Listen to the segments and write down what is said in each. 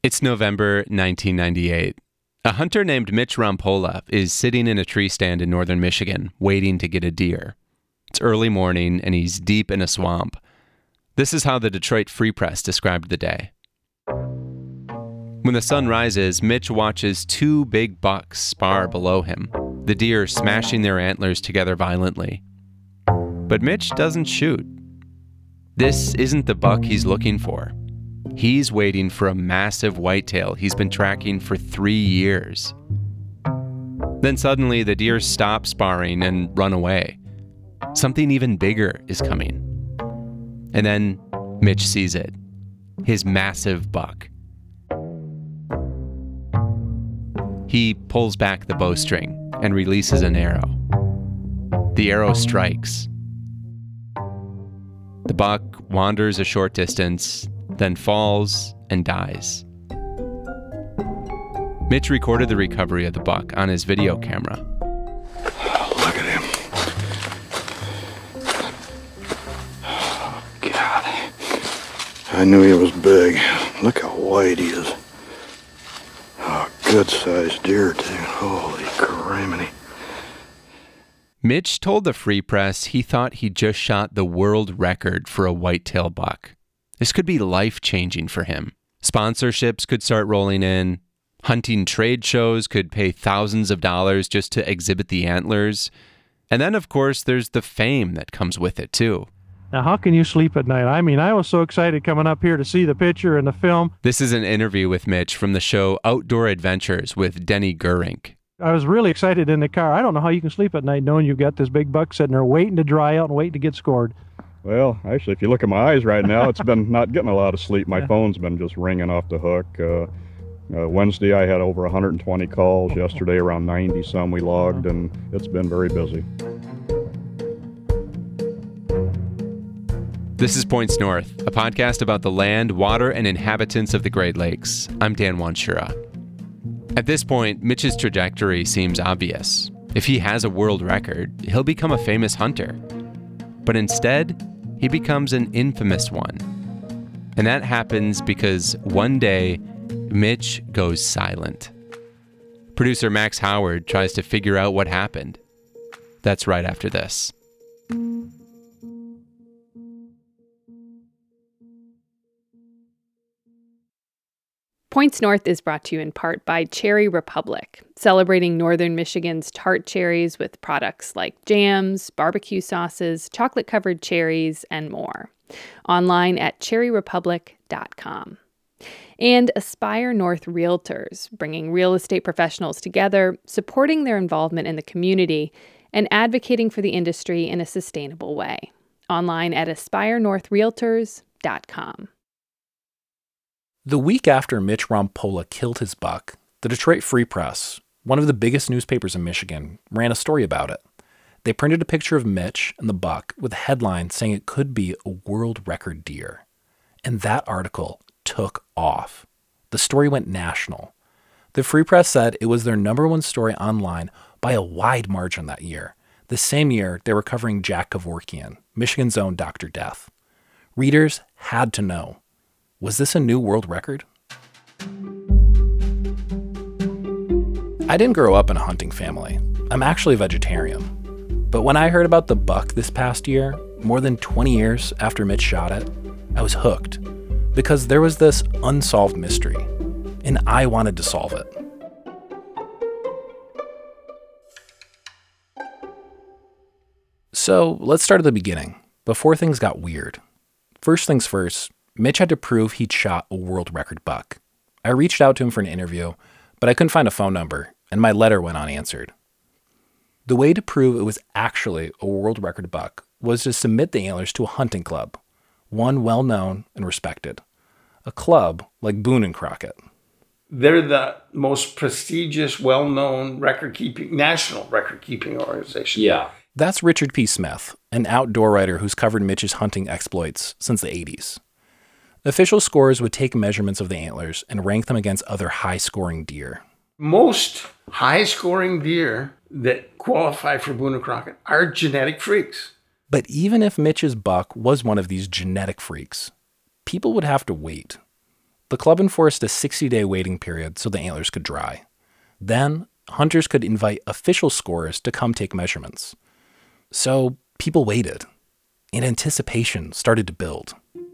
It's November 1998. A hunter named Mitch Rampolla is sitting in a tree stand in northern Michigan, waiting to get a deer. It's early morning, and he's deep in a swamp. This is how the Detroit Free Press described the day. When the sun rises, Mitch watches two big bucks spar below him, the deer smashing their antlers together violently. But Mitch doesn't shoot. This isn't the buck he's looking for. He's waiting for a massive whitetail he's been tracking for 3 years. Then suddenly the deer stop sparring and run away. Something even bigger is coming. And then Mitch sees it. His massive buck. He pulls back the bowstring and releases an arrow. The arrow strikes. The buck wanders a short distance, then falls and dies. Mitch recorded the recovery of the buck on his video camera. Look at him. Oh, God. I knew he was big. Look how white he is. Oh, good-sized deer, too. Holy criminy. Mitch told the Free Press he thought he just shot the world record for a whitetail buck. This could be life-changing for him. Sponsorships could start rolling in. Hunting trade shows could pay thousands of dollars just to exhibit the antlers. And then, of course, there's the fame that comes with it, too. Now, how can you sleep at night? I mean, I was so excited coming up here to see the picture and the film. This is an interview with Mitch from the show Outdoor Adventures with Denny Gerink. I was really excited in the car. I don't know how you can sleep at night knowing you've got this big buck sitting there waiting to dry out and waiting to get scored. Well, actually, if you look at my eyes right now, it's been not getting a lot of sleep. My phone's been just ringing off the hook. Wednesday, I had over 120 calls. Yesterday, around 90-some we logged, and it's been very busy. This is Points North, a podcast about the land, water, and inhabitants of the Great Lakes. I'm Dan Wanshura. At this point, Mitch's trajectory seems obvious. If he has a world record, he'll become a famous hunter. But instead, he becomes an infamous one. And that happens because one day, Mitch goes silent. Producer Max Howard tries to figure out what happened. That's right after this. Points North is brought to you in part by Cherry Republic, celebrating northern Michigan's tart cherries with products like jams, barbecue sauces, chocolate-covered cherries, and more. Online at cherryrepublic.com. And Aspire North Realtors, bringing real estate professionals together, supporting their involvement in the community, and advocating for the industry in a sustainable way. Online at aspirenorthrealtors.com. The week after Mitch Rampolla killed his buck, the Detroit Free Press, one of the biggest newspapers in Michigan, ran a story about it. They printed a picture of Mitch and the buck with a headline saying it could be a world record deer. And that article took off. The story went national. The Free Press said it was their #1 story online by a wide margin that year. The same year, they were covering Jack Kevorkian, Michigan's own Dr. Death. Readers had to know. Was this a new world record? I didn't grow up in a hunting family. I'm actually a vegetarian. But when I heard about the buck this past year, more than 20 years after Mitch shot it, I was hooked. Because there was this unsolved mystery, and I wanted to solve it. So let's start at the beginning, before things got weird. First things first, Mitch had to prove he'd shot a world record buck. I reached out to him for an interview, but I couldn't find a phone number, and my letter went unanswered. The way to prove it was actually a world record buck was to submit the antlers to a hunting club, one well-known and respected. A club like Boone and Crockett. They're the most prestigious, well-known national record-keeping organization. Yeah. That's Richard P. Smith, an outdoor writer who's covered Mitch's hunting exploits since the 80s. Official scorers would take measurements of the antlers and rank them against other high-scoring deer. Most high-scoring deer that qualify for Boone and Crockett are genetic freaks. But even if Mitch's buck was one of these genetic freaks, people would have to wait. The the club enforced a 60-day waiting period so the antlers could dry. Then, hunters could invite official scorers to come take measurements. So people waited, and anticipation started to build.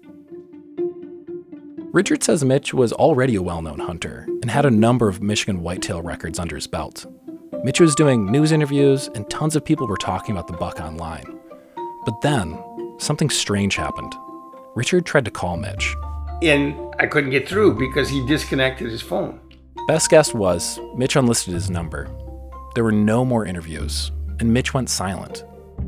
Richard says Mitch was already a well-known hunter and had a number of Michigan whitetail records under his belt. Mitch was doing news interviews, and tons of people were talking about the buck online. But then, something strange happened. Richard tried to call Mitch. And I couldn't get through because he disconnected his phone. Best guess was Mitch unlisted his number. There were no more interviews, and Mitch went silent.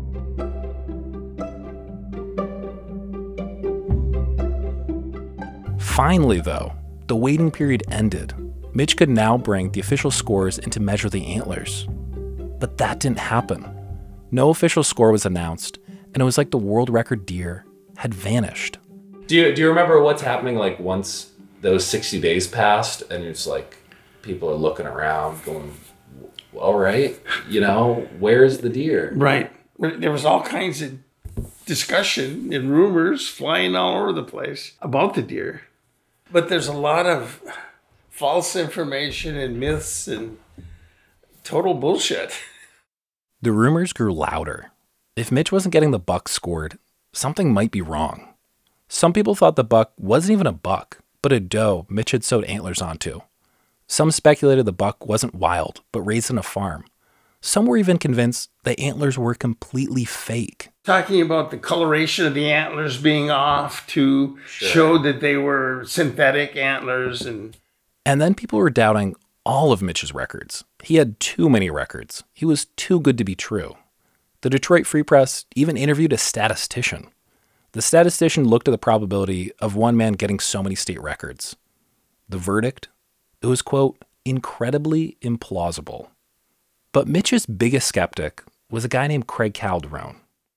Finally, though, the waiting period ended. Mitch could now bring the official scores in to measure the antlers. But that didn't happen. No official score was announced, and it was like the world record deer had vanished. Do you remember what's happening like once those 60 days passed and it's like people are looking around going, all right, where's the deer? Right. There was all kinds of discussion and rumors flying all over the place about the deer. But there's a lot of false information and myths and total bullshit. The rumors grew louder. If Mitch wasn't getting the buck scored, something might be wrong. Some people thought the buck wasn't even a buck, but a doe Mitch had sewed antlers onto. Some speculated the buck wasn't wild, but raised on a farm. Some were even convinced the antlers were completely fake. Talking about the coloration of the antlers being off to show that they were synthetic antlers. And then people were doubting all of Mitch's records. He had too many records. He was too good to be true. The Detroit Free Press even interviewed a statistician. The statistician looked at the probability of one man getting so many state records. The verdict? It was, quote, incredibly implausible. But Mitch's biggest skeptic was a guy named Craig Calderone.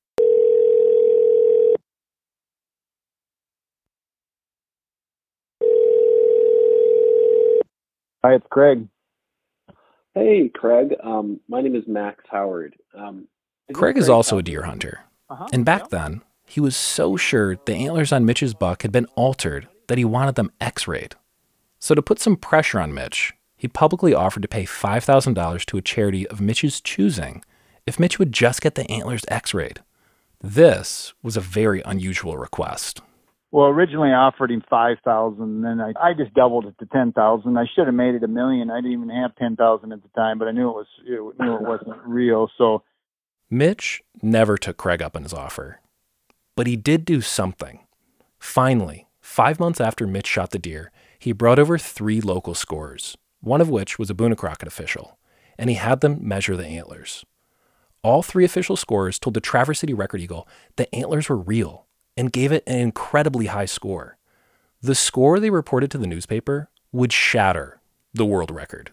Hi, it's Craig. Hey, Craig. My name is Max Howard. Craig is also a deer hunter. And back then, he was so sure the antlers on Mitch's buck had been altered that he wanted them x-rayed. So to put some pressure on Mitch, he publicly offered to pay $5,000 to a charity of Mitch's choosing if Mitch would just get the antlers x-rayed. This was a very unusual request. Well, originally I offered him $5,000, and then I just doubled it to $10,000. I should have made it $1 million. I didn't even have $10,000 at the time, but I knew it wasn't real. So Mitch never took Craig up on his offer, but he did do something. Finally, 5 months after Mitch shot the deer, he brought over 3 local scorers, one of which was a Boone and Crockett official, and he had them measure the antlers. All 3 official scorers told the Traverse City Record Eagle the antlers were real and gave it an incredibly high score. The score they reported to the newspaper would shatter the world record.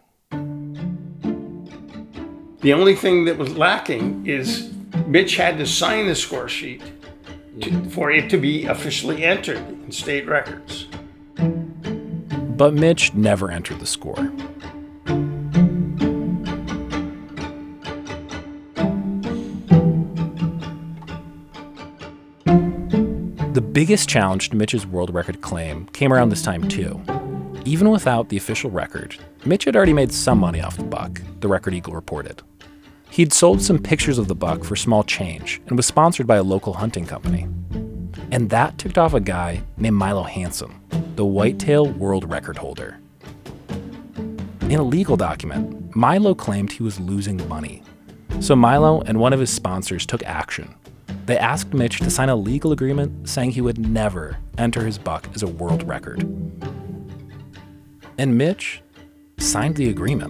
the only thing that was lacking is Mitch had to sign the score sheet for it to be officially entered in state records. But Mitch never entered the score. The biggest challenge to Mitch's world record claim came around this time too. Even without the official record, Mitch had already made some money off the buck, the Record Eagle reported. He'd sold some pictures of the buck for small change and was sponsored by a local hunting company. And that ticked off a guy named Milo Hansen, the whitetail world record holder. In a legal document, Milo claimed he was losing money. So Milo and one of his sponsors took action. They asked Mitch to sign a legal agreement saying he would never enter his buck as a world record. And Mitch signed the agreement.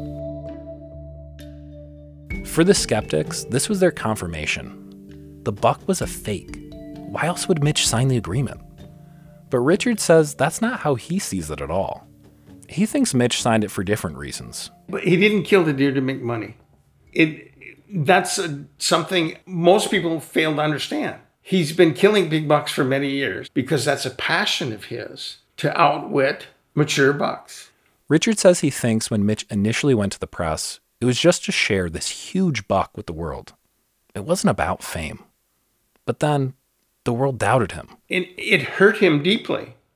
For the skeptics, this was their confirmation. The buck was a fake. Why else would Mitch sign the agreement? But Richard says that's not how he sees it at all. He thinks Mitch signed it for different reasons. But he didn't kill the deer to make money. That's something most people fail to understand. He's been killing big bucks for many years because that's a passion of his, to outwit mature bucks. Richard says he thinks when Mitch initially went to the press, it was just to share this huge buck with the world. It wasn't about fame. But then the world doubted him. It hurt him deeply.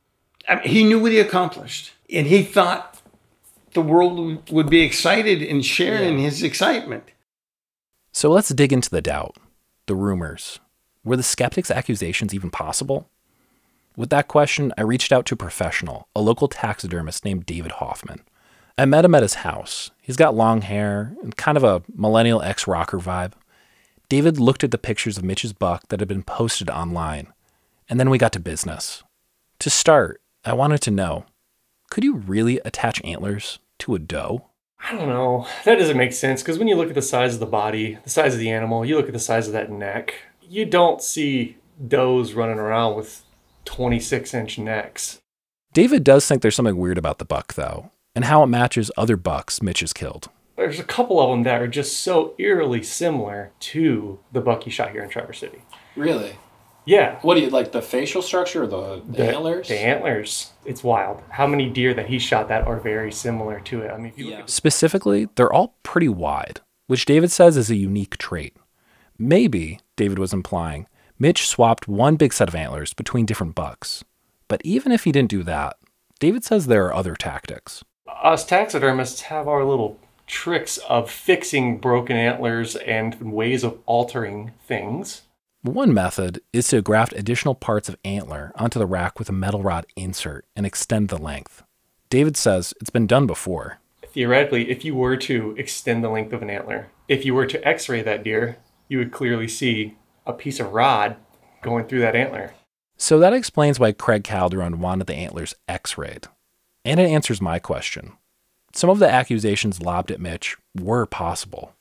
I mean, he knew what he accomplished, and he thought the world would be excited and share in his excitement. So let's dig into the doubt, the rumors. Were the skeptics' accusations even possible? With that question, I reached out to a professional, a local taxidermist named David Hoffman. I met him at his house. He's got long hair and kind of a millennial ex-rocker vibe. David looked at the pictures of Mitch's buck that had been posted online, and then we got to business. To start, I wanted to know, could you really attach antlers to a doe? I don't know. That doesn't make sense, because when you look at the size of the body, the size of the animal, you look at the size of that neck, you don't see does running around with 26-inch necks. David does think there's something weird about the buck, though, and how it matches other bucks Mitch has killed. There's a couple of them that are just so eerily similar to the buck he shot here in Traverse City. Really? Yeah. What do you like, the facial structure or the antlers? The antlers. It's wild. How many deer that he shot that are very similar to it. I mean, if you look at Specifically, they're all pretty wide, which David says is a unique trait. Maybe, David was implying, Mitch swapped one big set of antlers between different bucks. But even if he didn't do that, David says there are other tactics. Us taxidermists have our little tricks of fixing broken antlers and ways of altering things. One method is to graft additional parts of antler onto the rack with a metal rod insert and extend the length. David says it's been done before. Theoretically, if you were to extend the length of an antler, if you were to x-ray that deer, you would clearly see a piece of rod going through that antler. So that explains why Craig Calderon wanted the antlers x-rayed. And it answers my question. Some of the accusations lobbed at Mitch were possible.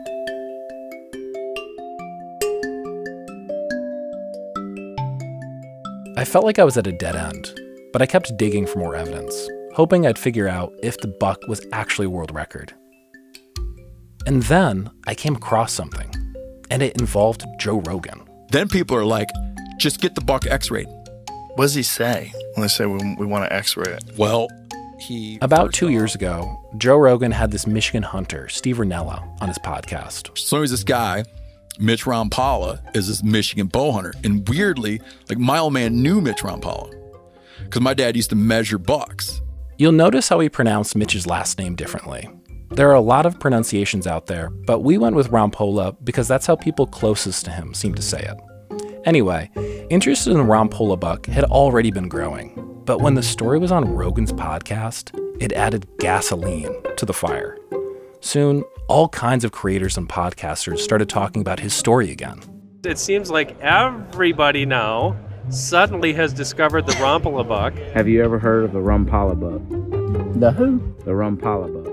I felt like I was at a dead end, but I kept digging for more evidence, hoping I'd figure out if the buck was actually a world record. And then I came across something, and it involved Joe Rogan. Then people are like, just get the buck x-rayed. What does he say when they say we want to x-ray it? Well, About 2 years ago, Joe Rogan had this Michigan hunter, Steve Rinella, on his podcast. So he's this guy, Mitch Rompala, is this Michigan bow hunter. And weirdly, like my old man knew Mitch Rompala because my dad used to measure bucks. You'll notice how he pronounced Mitch's last name differently. There are a lot of pronunciations out there, but we went with Rompola because that's how people closest to him seem to say it. Anyway, interest in the Rompola buck had already been growing, but when the story was on Rogan's podcast, it added gasoline to the fire. Soon, all kinds of creators and podcasters started talking about his story again. It seems like everybody now suddenly has discovered the Rompola buck. Have you ever heard of the Rompala buck? The who? The Rompala buck.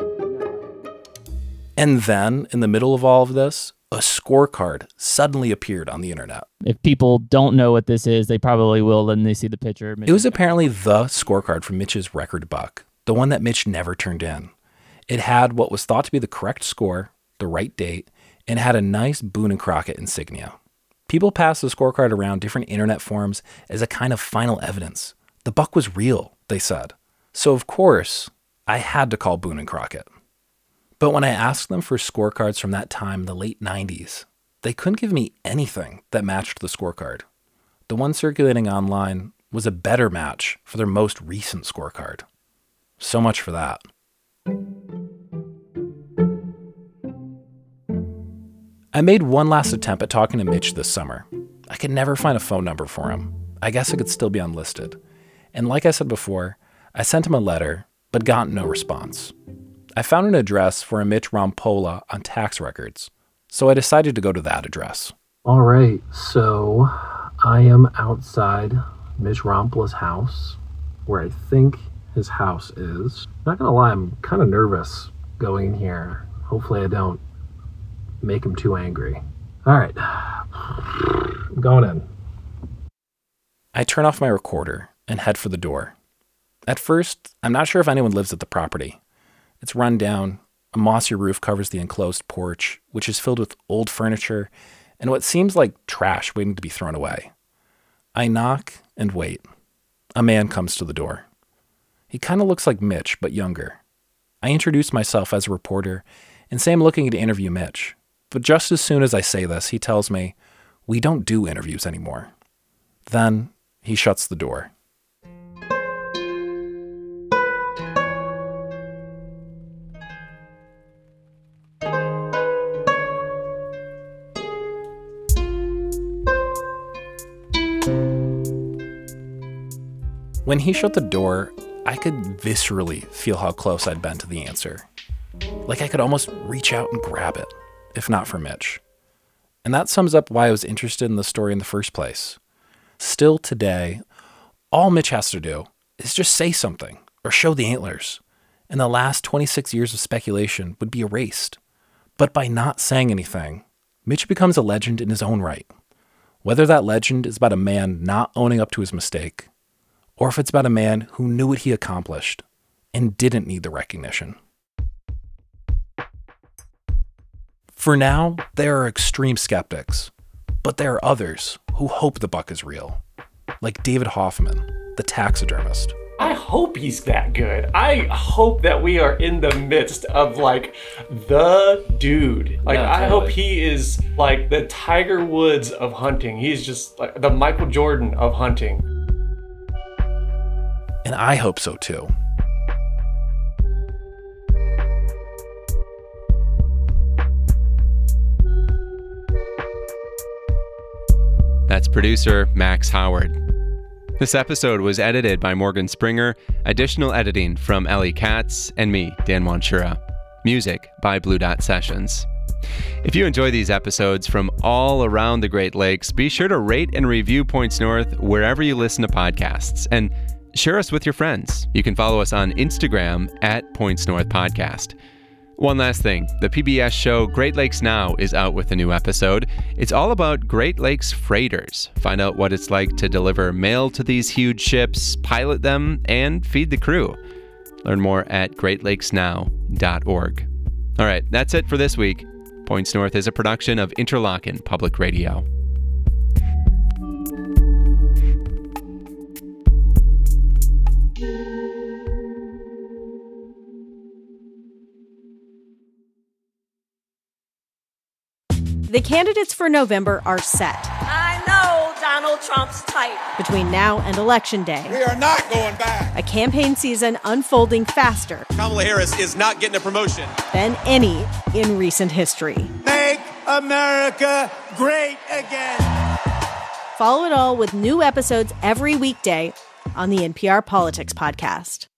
And then, in the middle of all of this, a scorecard suddenly appeared on the internet. If people don't know what this is, they probably will when they see the picture. It was apparently the scorecard for Mitch's record buck, the one that Mitch never turned in. It had what was thought to be the correct score, the right date, and had a nice Boone and Crockett insignia. People passed the scorecard around different internet forums as a kind of final evidence. The buck was real, they said. So of course, I had to call Boone and Crockett. But when I asked them for scorecards from that time in the late 90s, they couldn't give me anything that matched the scorecard. The one circulating online was a better match for their most recent scorecard. So much for that. I made one last attempt at talking to Mitch this summer. I could never find a phone number for him. I guess it could still be unlisted. And like I said before, I sent him a letter, but got no response. I found an address for a Mitch Rompola on tax records, so I decided to go to that address. All right, so I am outside Mitch Rompola's house, where I think his house is. Not gonna lie, I'm kind of nervous going in here. Hopefully I don't make him too angry. All right, I'm going in. I turn off my recorder and head for the door. At first, I'm not sure if anyone lives at the property. It's run down. A mossy roof covers the enclosed porch, which is filled with old furniture and what seems like trash waiting to be thrown away. I knock and wait. A man comes to the door. He kind of looks like Mitch, but younger. I introduce myself as a reporter and say I'm looking to interview Mitch. But just as soon as I say this, he tells me, "We don't do interviews anymore." Then he shuts the door. When he shut the door, I could viscerally feel how close I'd been to the answer. Like I could almost reach out and grab it, if not for Mitch. And that sums up why I was interested in the story in the first place. Still today, all Mitch has to do is just say something or show the antlers, and the last 26 years of speculation would be erased. But by not saying anything, Mitch becomes a legend in his own right. Whether that legend is about a man not owning up to his mistake, or if it's about a man who knew what he accomplished and didn't need the recognition. For now, there are extreme skeptics, but there are others who hope the buck is real, like David Hoffman, the taxidermist. I hope he's that good. I hope that we are in the midst of like the dude. Like I hope he is like the Tiger Woods of hunting. He's just like the Michael Jordan of hunting. And I hope so too. That's producer Max Howard. This episode was edited by Morgan Springer, additional editing from Ellie Katz, and me, Dan Wanchura. Music by Blue Dot Sessions. If you enjoy these episodes from all around the Great Lakes, be sure to rate and review Points North wherever you listen to podcasts, and share us with your friends. You can follow us on Instagram at Points North Podcast. One last thing, the PBS show Great Lakes Now is out with a new episode. It's all about Great Lakes freighters. Find out what it's like to deliver mail to these huge ships, pilot them, and feed the crew. Learn more at greatlakesnow.org. All right, that's it for this week. Points North is a production of Interlochen Public Radio. The candidates for November are set. I know Donald Trump's type. Between now and Election Day, we are not going back. A campaign season unfolding faster. Kamala Harris is not getting a promotion Than any in recent history. Make America great again. Follow it all with new episodes every weekday on the NPR Politics Podcast.